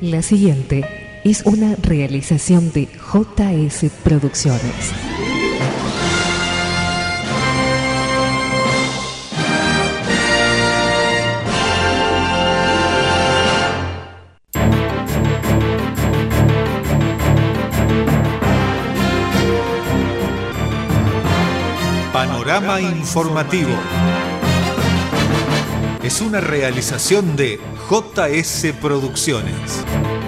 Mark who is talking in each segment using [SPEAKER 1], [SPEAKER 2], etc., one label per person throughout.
[SPEAKER 1] La siguiente es una realización de JS Producciones.
[SPEAKER 2] Panorama informativo. Es una realización de JS Producciones.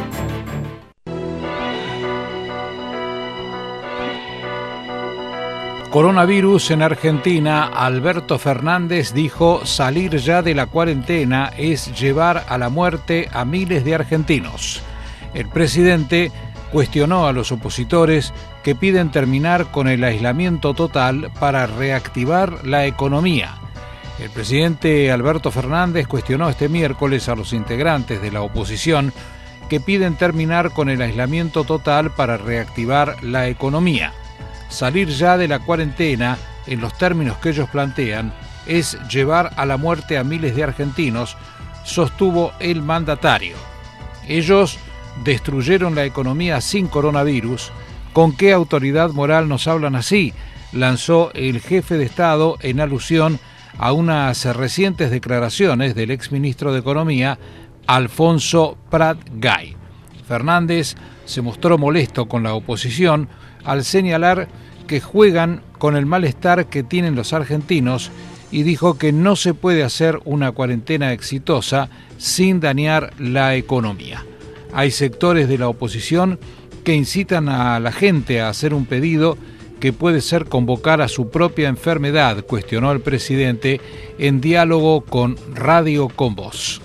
[SPEAKER 3] Coronavirus en Argentina. Alberto Fernández dijo: salir ya de la cuarentena es llevar a la muerte a miles de argentinos. El presidente cuestionó a los opositores que piden terminar con el aislamiento total para reactivar la economía. El presidente Alberto Fernández cuestionó este miércoles a los integrantes de la oposición que piden terminar con el aislamiento total para reactivar la economía. Salir ya de la cuarentena, en los términos que ellos plantean, es llevar a la muerte a miles de argentinos, sostuvo el mandatario. Ellos destruyeron la economía sin coronavirus. ¿Con qué autoridad moral nos hablan así?, lanzó el jefe de Estado en alusión a unas recientes declaraciones del exministro de Economía, Alfonso Prat Gay. Fernández se mostró molesto con la oposición al señalar que juegan con el malestar que tienen los argentinos y dijo que no se puede hacer una cuarentena exitosa sin dañar la economía. Hay sectores de la oposición que incitan a la gente a hacer un pedido que puede ser convocar a su propia enfermedad, cuestionó el presidente en diálogo con Radio Con Voz.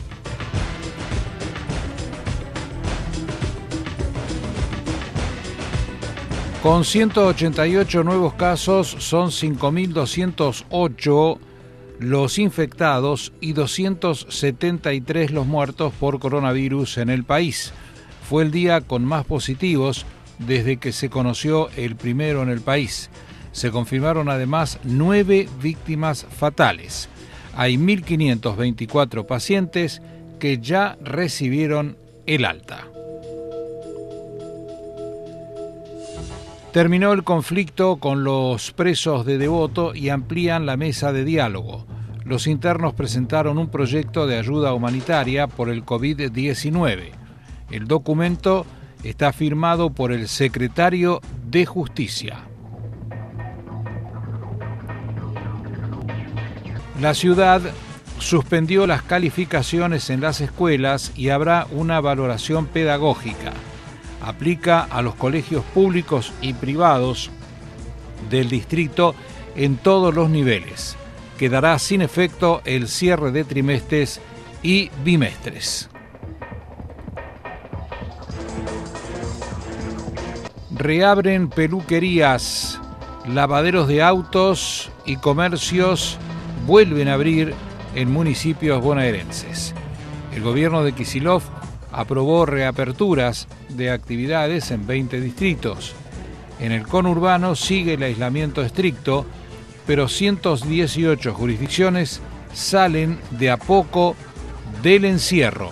[SPEAKER 3] Con 188 nuevos casos, son 5.208 los infectados y 273 los muertos por coronavirus en el país. Fue el día con más positivos desde que se conoció el primero en el país. Se confirmaron además 9 víctimas fatales. Hay 1.524 pacientes que ya recibieron el alta. Terminó el conflicto con los presos de Devoto y amplían la mesa de diálogo. Los internos presentaron un proyecto de ayuda humanitaria por el COVID-19. El documento está firmado por el secretario de Justicia. La ciudad suspendió las calificaciones en las escuelas y habrá una valoración pedagógica. Aplica a los colegios públicos y privados del distrito en todos los niveles. Quedará sin efecto el cierre de trimestres y bimestres. Reabren peluquerías, lavaderos de autos y comercios vuelven a abrir en municipios bonaerenses. El gobierno de Kicillof aprobó reaperturas de actividades en 20 distritos. En el conurbano sigue el aislamiento estricto, pero 118 jurisdicciones salen de a poco del encierro.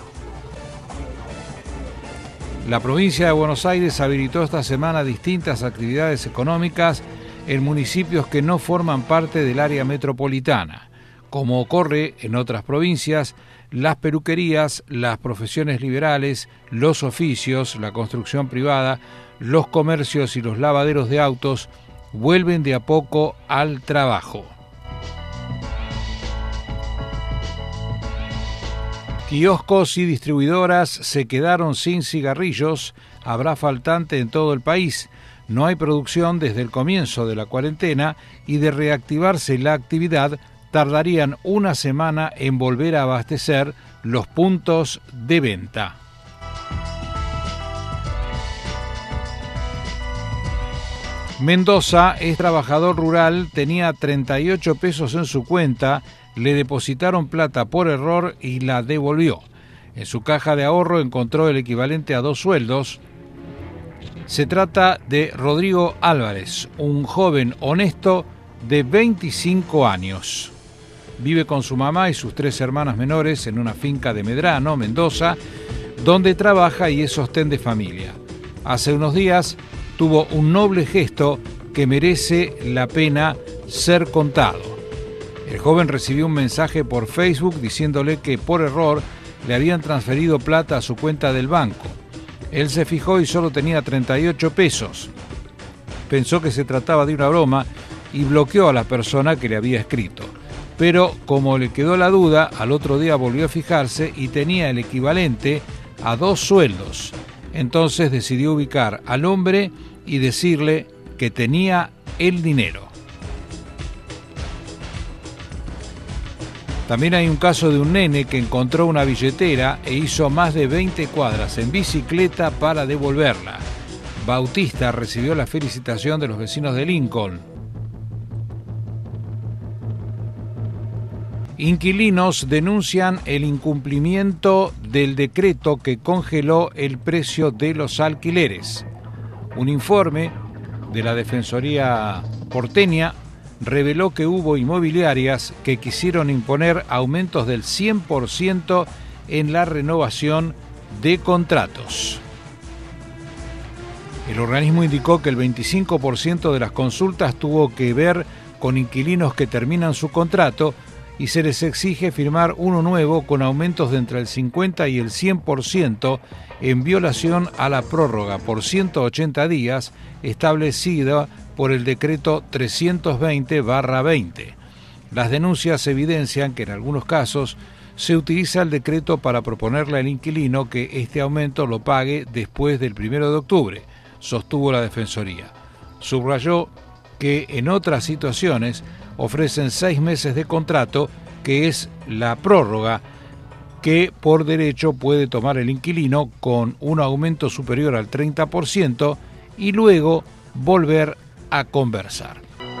[SPEAKER 3] La provincia de Buenos Aires habilitó esta semana distintas actividades económicas en municipios que no forman parte del área metropolitana. Como ocurre en otras provincias, las peluquerías, las profesiones liberales, los oficios, la construcción privada, los comercios y los lavaderos de autos vuelven de a poco al trabajo. Kioscos y distribuidoras se quedaron sin cigarrillos, habrá faltante en todo el país. No hay producción desde el comienzo de la cuarentena y de reactivarse la actividad tardarían una semana en volver a abastecer los puntos de venta. Mendoza es trabajador rural, tenía 38 pesos en su cuenta, le depositaron plata por error y la devolvió. En su caja de ahorro encontró el equivalente a 2 sueldos. Se trata de Rodrigo Álvarez, un joven honesto de 25 años. Vive con su mamá y sus 3 hermanas menores en una finca de Medrano, Mendoza. donde trabaja y es sostén de familia. Hace unos días tuvo un noble gesto que merece la pena ser contado. El joven recibió un mensaje por Facebook diciéndole que por error le habían transferido plata a su cuenta del banco. Él se fijó y solo tenía 38 pesos. Pensó que se trataba de una broma y bloqueó a la persona que le había escrito. Pero como le quedó la duda, al otro día volvió a fijarse y tenía el equivalente a 2 sueldos. Entonces decidió ubicar al hombre y decirle que tenía el dinero. También hay un caso de un nene que encontró una billetera e hizo más de 20 cuadras en bicicleta para devolverla. Bautista recibió la felicitación de los vecinos de Lincoln. Inquilinos denuncian el incumplimiento del decreto que congeló el precio de los alquileres. Un informe de la Defensoría porteña reveló que hubo inmobiliarias que quisieron imponer aumentos del 100% en la renovación de contratos. El organismo indicó que el 25% de las consultas tuvo que ver con inquilinos que terminan su contrato y se les exige firmar uno nuevo con aumentos de entre el 50 y el 100% en violación a la prórroga por 180 días establecida por el decreto 320/20. Las denuncias evidencian que en algunos casos se utiliza el decreto para proponerle al inquilino que este aumento lo pague después del 1 de octubre, sostuvo la Defensoría. Subrayó que en otras situaciones ofrecen 6 meses de contrato, que es la prórroga que por derecho puede tomar el inquilino con un aumento superior al 30% y luego volver a conversar.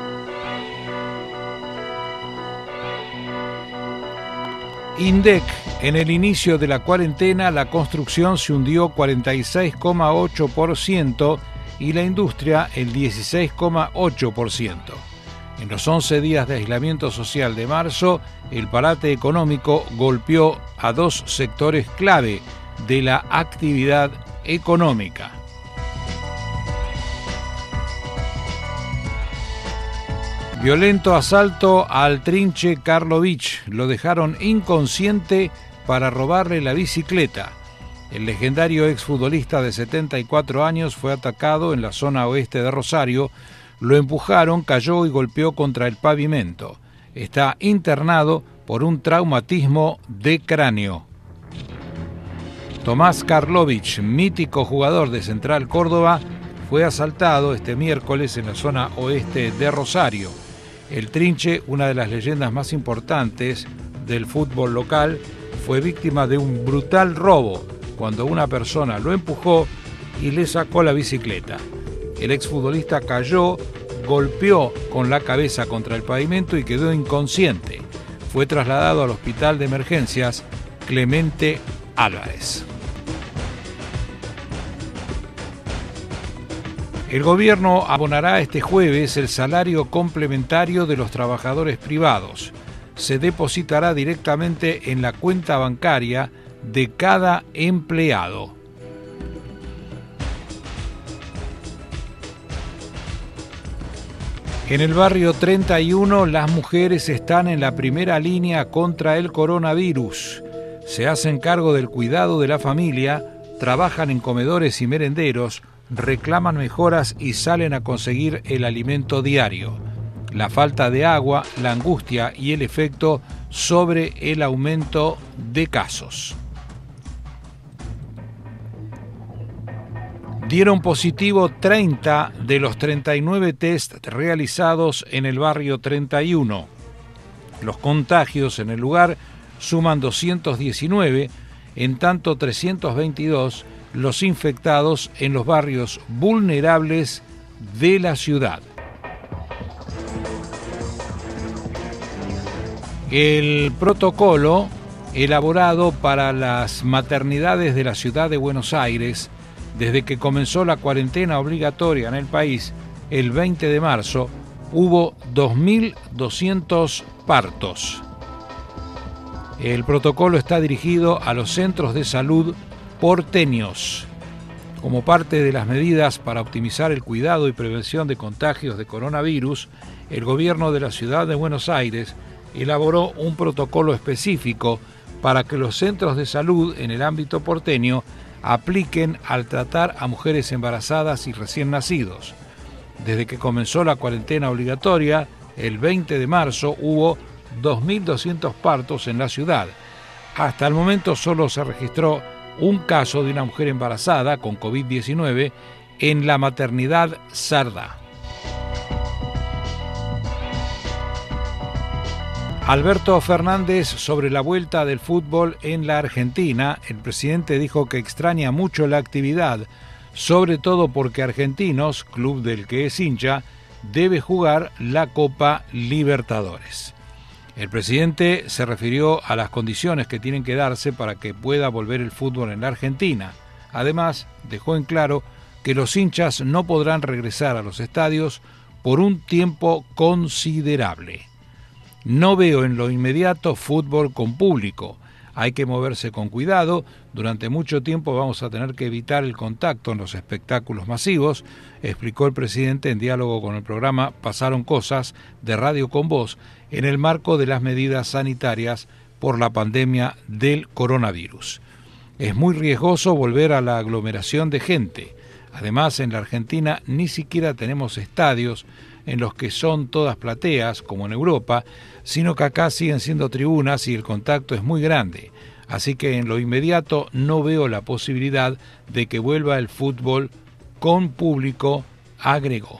[SPEAKER 3] INDEC, en el inicio de la cuarentena, la construcción se hundió 46,8% y la industria el 16,8%. En los 11 días de aislamiento social de marzo, el parate económico golpeó a 2 sectores clave de la actividad económica. Violento asalto al Trinche Karlovich. Lo dejaron inconsciente para robarle la bicicleta. El legendario exfutbolista de 74 años fue atacado en la zona oeste de Rosario. Lo empujaron, cayó y golpeó contra el pavimento. Está internado por un traumatismo de cráneo. Tomás Karlovich, mítico jugador de Central Córdoba, fue asaltado este miércoles en la zona oeste de Rosario. El Trinche, una de las leyendas más importantes del fútbol local, fue víctima de un brutal robo cuando una persona lo empujó y le sacó la bicicleta. El exfutbolista cayó, golpeó con la cabeza contra el pavimento y quedó inconsciente. Fue trasladado al hospital de emergencias Clemente Álvarez. El gobierno abonará este jueves el salario complementario de los trabajadores privados. Se depositará directamente en la cuenta bancaria de cada empleado. En el barrio 31, las mujeres están en la primera línea contra el coronavirus. Se hacen cargo del cuidado de la familia, trabajan en comedores y merenderos, reclaman mejoras y salen a conseguir el alimento diario. La falta de agua, la angustia y el efecto sobre el aumento de casos. Dieron positivo 30 de los 39 test realizados en el barrio 31. Los contagios en el lugar suman 219, en tanto 322 los infectados en los barrios vulnerables de la ciudad. El protocolo elaborado para las maternidades de la ciudad de Buenos Aires, desde que comenzó la cuarentena obligatoria en el país el 20 de marzo, hubo 2.200 partos. El protocolo está dirigido a los centros de salud, porteños. Como parte de las medidas para optimizar el cuidado y prevención de contagios de coronavirus, el gobierno de la ciudad de Buenos Aires elaboró un protocolo específico para que los centros de salud en el ámbito porteño apliquen al tratar a mujeres embarazadas y recién nacidos. Desde que comenzó la cuarentena obligatoria, el 20 de marzo hubo 2.200 partos en la ciudad. Hasta el momento solo se registró un caso de una mujer embarazada con COVID-19 en la maternidad Sardá. Alberto Fernández sobre la vuelta del fútbol en la Argentina. El presidente dijo que extraña mucho la actividad, sobre todo porque Argentinos, club del que es hincha, debe jugar la Copa Libertadores. El presidente se refirió a las condiciones que tienen que darse para que pueda volver el fútbol en la Argentina. Además, dejó en claro que los hinchas no podrán regresar a los estadios por un tiempo considerable. No veo en lo inmediato fútbol con público. Hay que moverse con cuidado. Durante mucho tiempo vamos a tener que evitar el contacto en los espectáculos masivos, explicó el presidente en diálogo con el programa Pasaron Cosas de Radio Con Voz en el marco de las medidas sanitarias por la pandemia del coronavirus. Es muy riesgoso volver a la aglomeración de gente. Además, en la Argentina ni siquiera tenemos estadios en los que son todas plateas, como en Europa, sino que acá siguen siendo tribunas y el contacto es muy grande. Así que en lo inmediato no veo la posibilidad de que vuelva el fútbol con público, agregó.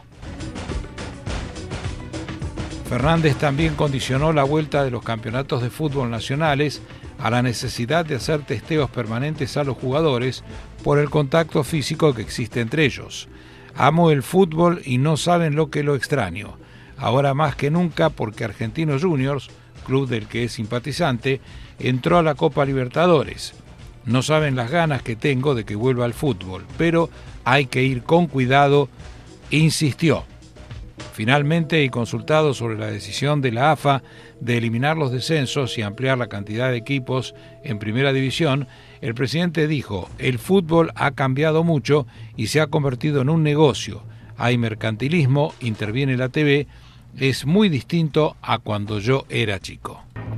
[SPEAKER 3] Fernández también condicionó la vuelta de los campeonatos de fútbol nacionales a la necesidad de hacer testeos permanentes a los jugadores por el contacto físico que existe entre ellos. Amo el fútbol y no saben lo que lo extraño. Ahora más que nunca porque Argentinos Juniors, club del que es simpatizante, entró a la Copa Libertadores. No saben las ganas que tengo de que vuelva al fútbol, pero hay que ir con cuidado, insistió. Finalmente, y consultado sobre la decisión de la AFA de eliminar los descensos y ampliar la cantidad de equipos en primera división, el presidente dijo: el fútbol ha cambiado mucho y se ha convertido en un negocio. Hay mercantilismo, interviene la TV, es muy distinto a cuando yo era chico.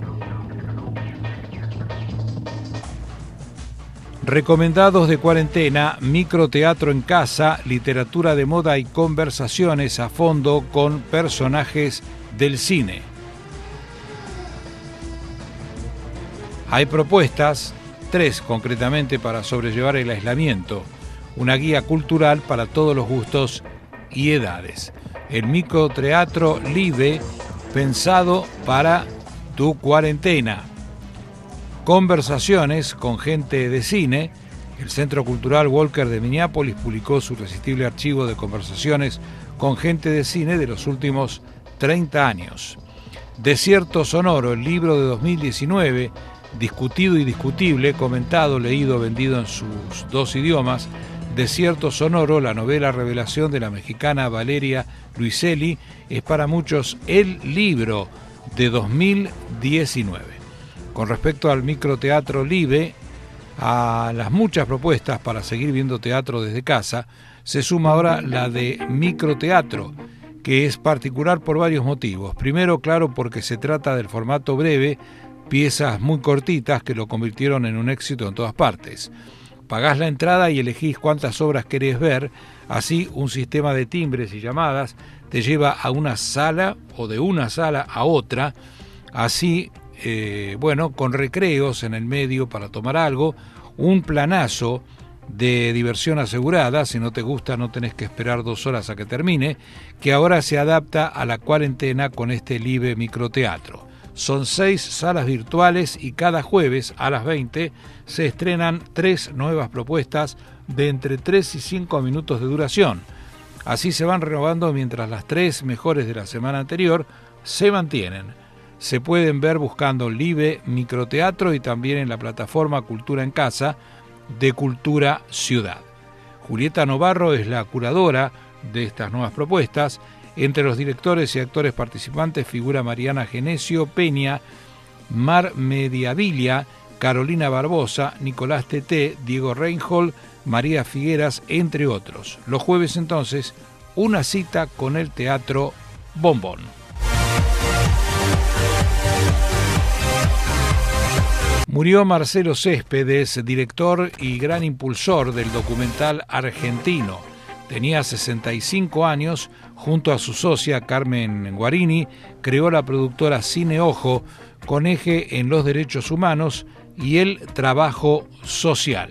[SPEAKER 3] Recomendados de cuarentena, microteatro en casa, literatura de moda y conversaciones a fondo con personajes del cine. Hay propuestas, 3 concretamente, para sobrellevar el aislamiento. Una guía cultural para todos los gustos y edades. El microteatro Live, pensado para tu cuarentena. Conversaciones con gente de cine. El Centro Cultural Walker de Minneapolis publicó su irresistible archivo de conversaciones con gente de cine de los últimos 30 años. Desierto Sonoro, el libro de 2019, discutido y discutible, comentado, leído, vendido en sus 2 idiomas. Desierto Sonoro, la novela revelación de la mexicana Valeria Luiselli, es para muchos el libro de 2019. Con respecto al microteatro Live, a las muchas propuestas para seguir viendo teatro desde casa, se suma ahora la de microteatro, que es particular por varios motivos. Primero, claro, porque se trata del formato breve, piezas muy cortitas que lo convirtieron en un éxito en todas partes. Pagás la entrada y elegís cuántas obras querés ver, así un sistema de timbres y llamadas te lleva a una sala o de una sala a otra, así con recreos en el medio para tomar algo, un planazo de diversión asegurada. Si no te gusta no tenés que esperar 2 horas a que termine, que ahora se adapta a la cuarentena con este Live Microteatro. Son 6 salas virtuales y cada jueves a las 20 se estrenan 3 nuevas propuestas de entre 3 y 5 minutos de duración. Así se van renovando mientras las 3 mejores de la semana anterior se mantienen. Se pueden ver buscando Live Microteatro y también en la plataforma Cultura en Casa de Cultura Ciudad. Julieta Novarro es la curadora de estas nuevas propuestas. Entre los directores y actores participantes figura Mariana Genesio Peña, Mar Mediavilla, Carolina Barbosa, Nicolás Teté, Diego Reinhold, María Figueras, entre otros. Los jueves entonces, una cita con el Teatro Bombón. Murió Marcelo Céspedes, director y gran impulsor del documental argentino. Tenía 65 años, junto a su socia Carmen Guarini, creó la productora Cine Ojo, con eje en los derechos humanos y el trabajo social.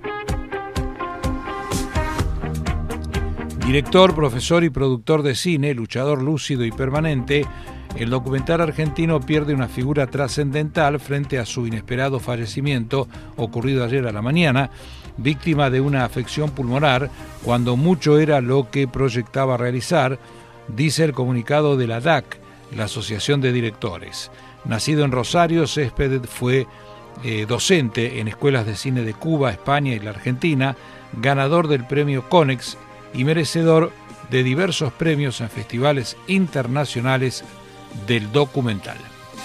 [SPEAKER 3] Director, profesor y productor de cine, luchador lúcido y permanente, el documental argentino pierde una figura trascendental frente a su inesperado fallecimiento, ocurrido ayer a la mañana, víctima de una afección pulmonar, cuando mucho era lo que proyectaba realizar, dice el comunicado de la DAC, la Asociación de Directores. Nacido en Rosario, Céspedes fue docente en escuelas de cine de Cuba, España y la Argentina, ganador del premio Conex y merecedor de diversos premios en festivales internacionales del documental.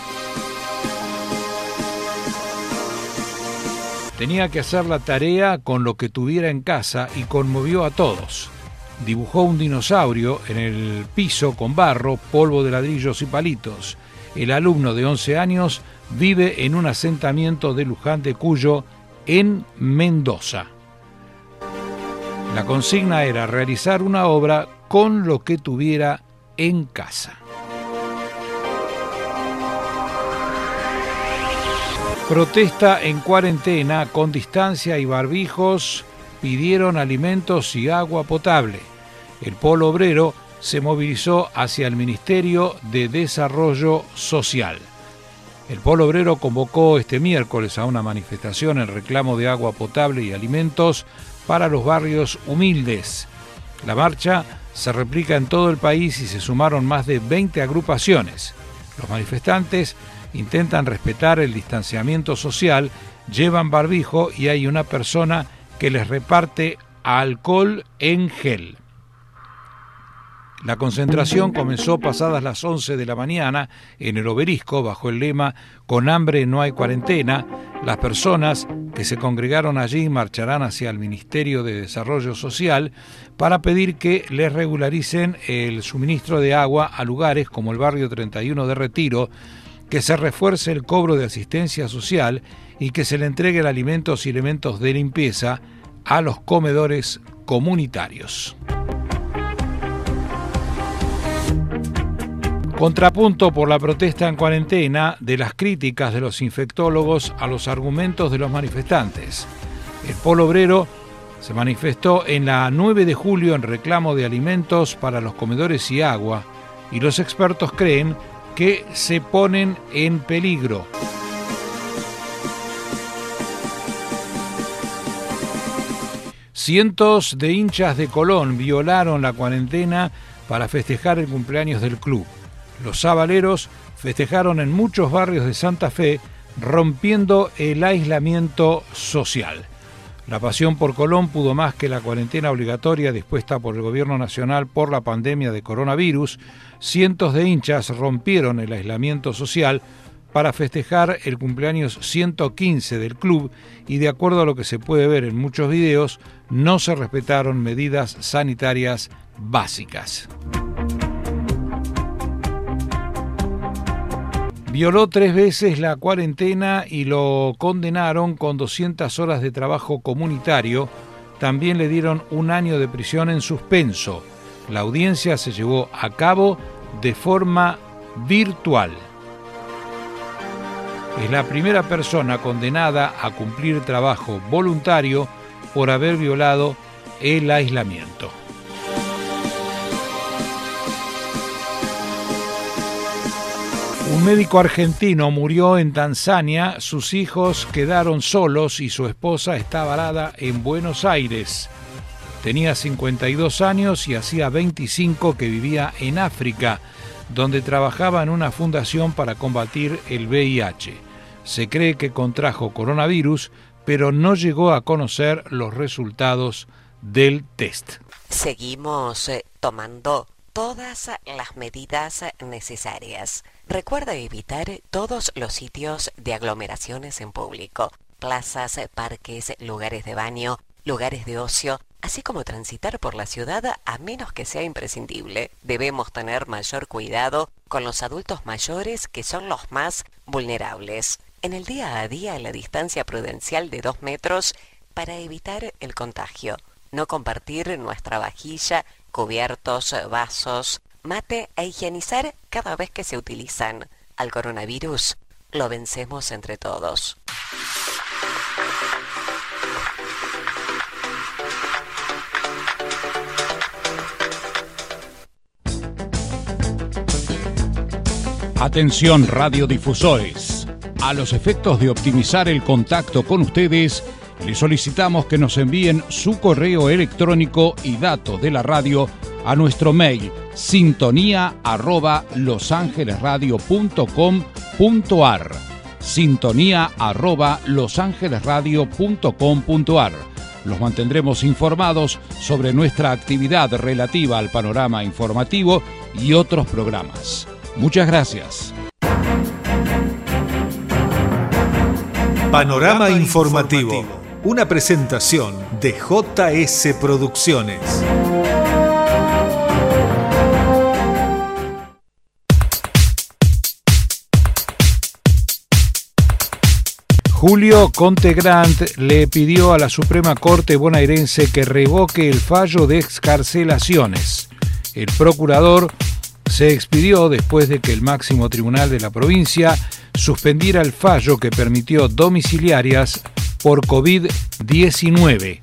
[SPEAKER 3] Tenía que hacer la tarea con lo que tuviera en casa y conmovió a todos. Dibujó un dinosaurio en el piso con barro, polvo de ladrillos y palitos. El alumno de 11 años vive en un asentamiento de Luján de Cuyo, en Mendoza. La consigna era realizar una obra con lo que tuviera en casa. Protesta en cuarentena con distancia y barbijos, pidieron alimentos y agua potable. El Polo Obrero se movilizó hacia el Ministerio de Desarrollo Social. El Polo Obrero convocó este miércoles a una manifestación en reclamo de agua potable y alimentos para los barrios humildes. La marcha se replica en todo el país y se sumaron más de 20 agrupaciones. Los manifestantes intentan respetar el distanciamiento social, llevan barbijo y hay una persona que les reparte alcohol en gel. La concentración comenzó pasadas las 11 de la mañana en el Obelisco bajo el lema «Con hambre no hay cuarentena». Las personas que se congregaron allí marcharán hacia el Ministerio de Desarrollo Social para pedir que les regularicen el suministro de agua a lugares como el barrio 31 de Retiro, que se refuerce el cobro de asistencia social y que se le entreguen alimentos y elementos de limpieza a los comedores comunitarios. Contrapunto por la protesta en cuarentena de las críticas de los infectólogos a los argumentos de los manifestantes. El Polo Obrero se manifestó en la 9 de julio en reclamo de alimentos para los comedores y agua, y los expertos creen que se ponen en peligro. Cientos de hinchas de Colón violaron la cuarentena para festejar el cumpleaños del club. Los sabaleros festejaron en muchos barrios de Santa Fe, rompiendo el aislamiento social. La pasión por Colón pudo más que la cuarentena obligatoria dispuesta por el gobierno nacional por la pandemia de coronavirus. Cientos de hinchas rompieron el aislamiento social para festejar el cumpleaños 115 del club y, de acuerdo a lo que se puede ver en muchos videos, no se respetaron medidas sanitarias básicas. Violó 3 veces la cuarentena y lo condenaron con 200 horas de trabajo comunitario. También le dieron 1 año de prisión en suspenso. La audiencia se llevó a cabo de forma virtual. Es la primera persona condenada a cumplir trabajo voluntario por haber violado el aislamiento. Un médico argentino murió en Tanzania, sus hijos quedaron solos y su esposa está varada en Buenos Aires. Tenía 52 años y hacía 25 que vivía en África, donde trabajaba en una fundación para combatir el VIH. Se cree que contrajo coronavirus, pero no llegó a conocer los resultados del test.
[SPEAKER 4] Seguimos tomando todas las medidas necesarias. Recuerda evitar todos los sitios de aglomeraciones en público, plazas, parques, lugares de baño, lugares de ocio, así como transitar por la ciudad a menos que sea imprescindible. Debemos tener mayor cuidado con los adultos mayores, que son los más vulnerables. En el día a día, la distancia prudencial de 2 metros para evitar el contagio. No compartir nuestra vajilla, cubiertos, vasos, mate e higienizar cada vez que se utilizan. Al coronavirus lo vencemos entre todos.
[SPEAKER 3] Atención radiodifusores. A los efectos de optimizar el contacto con ustedes, les solicitamos que nos envíen su correo electrónico y datos de la radio a nuestro mail sintonía@losangelesradio.com.ar sintonía@losangelesradio.com.ar. Los mantendremos informados sobre nuestra actividad relativa al panorama informativo y otros programas. Muchas gracias.
[SPEAKER 2] Panorama Informativo, una presentación de JS Producciones.
[SPEAKER 3] Julio Conte Grant le pidió a la Suprema Corte bonaerense que revoque el fallo de excarcelaciones. El procurador se expidió después de que el máximo tribunal de la provincia suspendiera el fallo que permitió domiciliarias por COVID-19.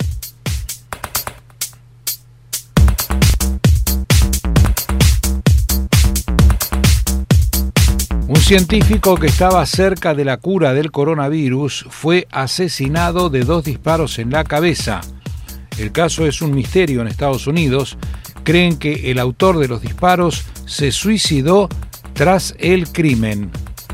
[SPEAKER 3] Un científico que estaba cerca de la cura del coronavirus fue asesinado de 2 disparos en la cabeza. El caso es un misterio en Estados Unidos. Creen que el autor de los disparos se suicidó tras el crimen.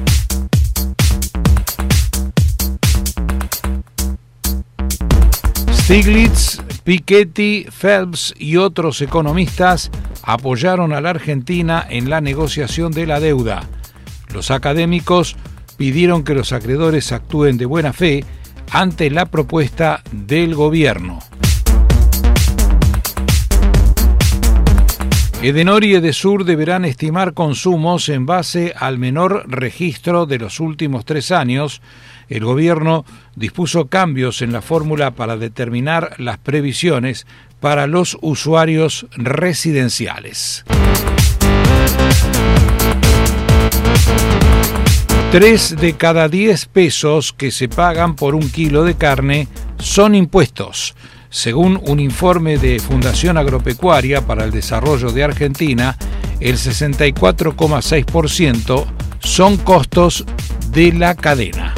[SPEAKER 3] Stiglitz, Piketty, Phelps y otros economistas apoyaron a la Argentina en la negociación de la deuda. Los académicos pidieron que los acreedores actúen de buena fe ante la propuesta del gobierno. Edenor y Edesur deberán estimar consumos en base al menor registro de los últimos 3 años. El gobierno dispuso cambios en la fórmula para determinar las previsiones para los usuarios residenciales. 3 de cada 10 pesos que se pagan por 1 kilo de carne son impuestos. Según un informe de Fundación Agropecuaria para el Desarrollo de Argentina, el 64,6% son costos de la cadena.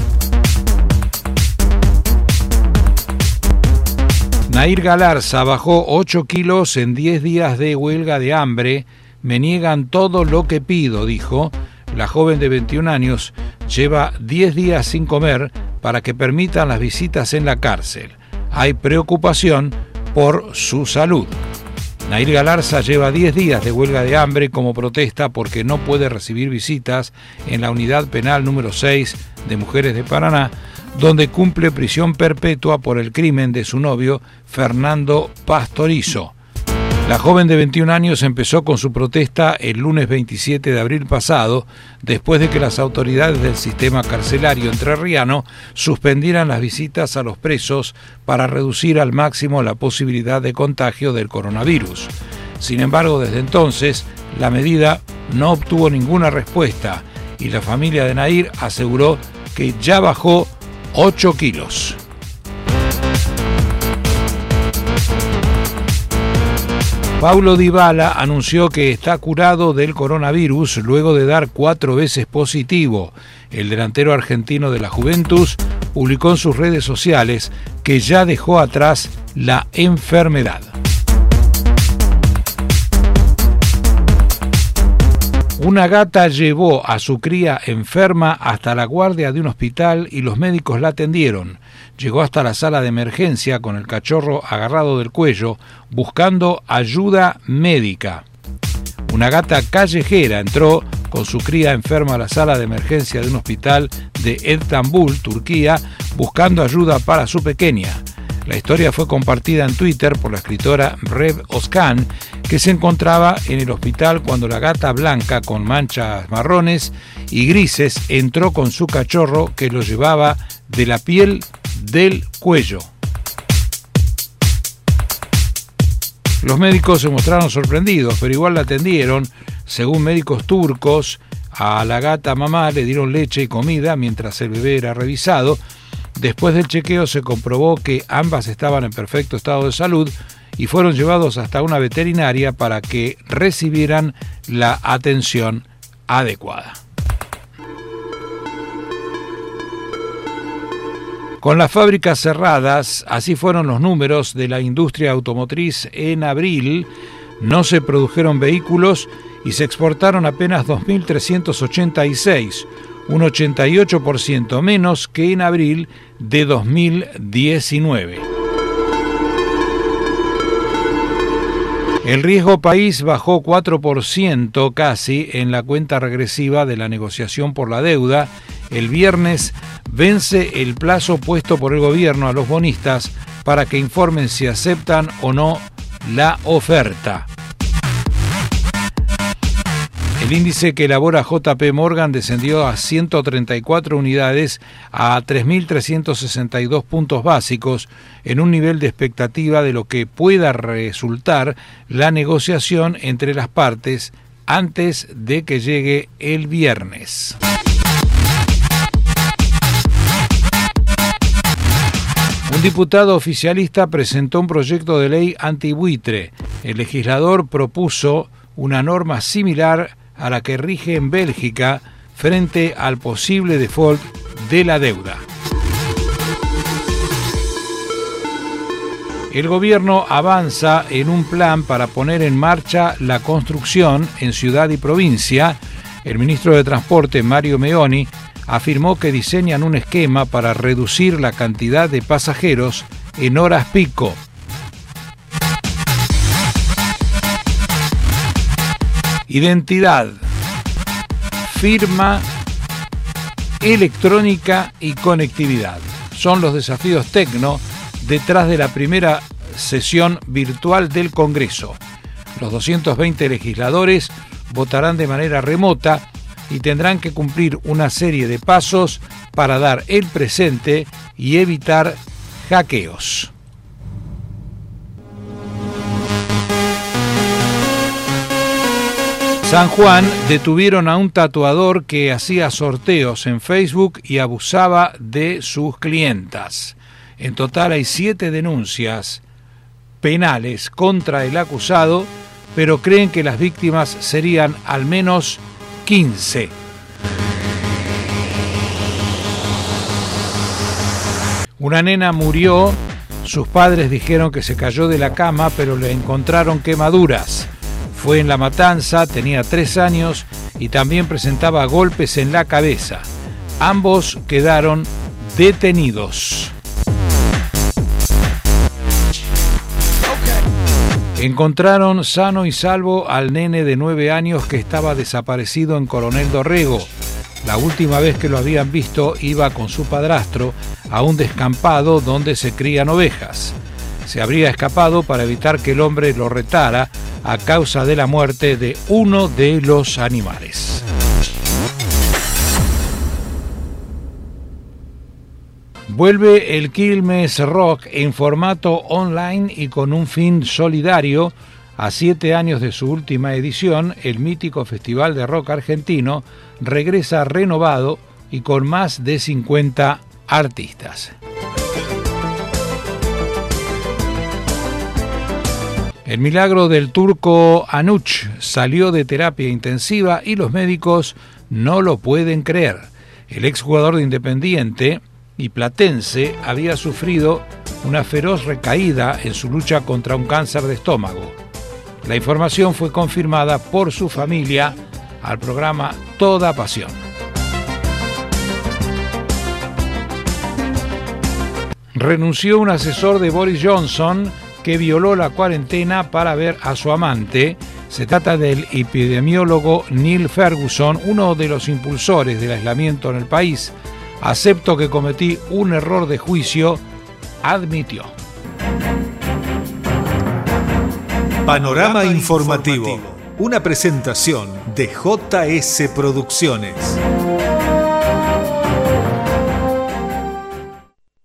[SPEAKER 3] Nair Galarza bajó 8 kilos en 10 días de huelga de hambre. Me niegan todo lo que pido, dijo. La joven de 21 años lleva 10 días sin comer para que permitan las visitas en la cárcel. Hay preocupación por su salud. Nair Galarza lleva 10 días de huelga de hambre como protesta porque no puede recibir visitas en la unidad penal número 6 de Mujeres de Paraná, donde cumple prisión perpetua por el crimen de su novio Fernando Pastorizo. La joven de 21 años empezó con su protesta el lunes 27 de abril pasado, después de que las autoridades del sistema carcelario entrerriano suspendieran las visitas a los presos para reducir al máximo la posibilidad de contagio del coronavirus. Sin embargo, desde entonces, la medida no obtuvo ninguna respuesta y la familia de Nair aseguró que ya bajó 8 kilos. Paulo Dybala anunció que está curado del coronavirus luego de dar 4 veces positivo. El delantero argentino de la Juventus publicó en sus redes sociales que ya dejó atrás la enfermedad. Una gata llevó a su cría enferma hasta la guardia de un hospital y los médicos la atendieron. Llegó hasta la sala de emergencia con el cachorro agarrado del cuello, buscando ayuda médica. Una gata callejera entró con su cría enferma a la sala de emergencia de un hospital de Estambul, Turquía, buscando ayuda para su pequeña. La historia fue compartida en Twitter por la escritora Rev Özkan, que se encontraba en el hospital cuando la gata blanca con manchas marrones y grises entró con su cachorro que lo llevaba de la piel del cuello. Los médicos se mostraron sorprendidos, pero igual la atendieron. Según médicos turcos, a la gata mamá le dieron leche y comida mientras el bebé era revisado. Después del chequeo se comprobó que ambas estaban en perfecto estado de salud y fueron llevados hasta una veterinaria para que recibieran la atención adecuada. Con las fábricas cerradas, así fueron los números de la industria automotriz en abril. No se produjeron vehículos y se exportaron apenas 2.386, un 88% menos que en abril de 2019. El riesgo país bajó 4% casi en la cuenta regresiva de la negociación por la deuda. El viernes vence el plazo puesto por el gobierno a los bonistas para que informen si aceptan o no la oferta. El índice que elabora JP Morgan descendió a 134 unidades a 3.362 puntos básicos en un nivel de expectativa de lo que pueda resultar la negociación entre las partes antes de que llegue el viernes. Un diputado oficialista presentó un proyecto de ley antibuitre. El legislador propuso una norma similar a la que rige en Bélgica frente al posible default de la deuda. El gobierno avanza en un plan para poner en marcha la construcción en ciudad y provincia. El ministro de Transporte, Mario Meoni, afirmó que diseñan un esquema para reducir la cantidad de pasajeros en horas pico. Identidad, firma electrónica y conectividad son los desafíos tecno detrás de la primera sesión virtual del Congreso. Los 220 legisladores votarán de manera remota y tendrán que cumplir una serie de pasos para dar el presente y evitar hackeos. San Juan detuvieron a un tatuador que hacía sorteos en Facebook y abusaba de sus clientas. En total hay 7 denuncias penales contra el acusado, pero creen que las víctimas serían al menos 15. Una nena murió, sus padres dijeron que se cayó de la cama, pero le encontraron quemaduras. Fue en La Matanza, tenía 3 años y también presentaba golpes en la cabeza. Ambos quedaron detenidos. Encontraron sano y salvo al nene de 9 años que estaba desaparecido en Coronel Dorrego. La última vez que lo habían visto iba con su padrastro a un descampado donde se crían ovejas. Se habría escapado para evitar que el hombre lo retara a causa de la muerte de uno de los animales. Vuelve el Quilmes Rock en formato online y con un fin solidario. A 7 años de su última edición, el mítico Festival de Rock Argentino regresa renovado y con más de 50 artistas. El milagro del turco Anuch salió de terapia intensiva y los médicos no lo pueden creer. El exjugador de Independiente y platense había sufrido una feroz recaída en su lucha contra un cáncer de estómago. La información fue confirmada por su familia al programa Toda Pasión. Renunció un asesor de Boris Johnson que violó la cuarentena para ver a su amante. Se trata del epidemiólogo Neil Ferguson, uno de los impulsores del aislamiento en el país. Acepto que cometí un error de juicio, admitió.
[SPEAKER 2] Panorama informativo, una presentación de JS Producciones.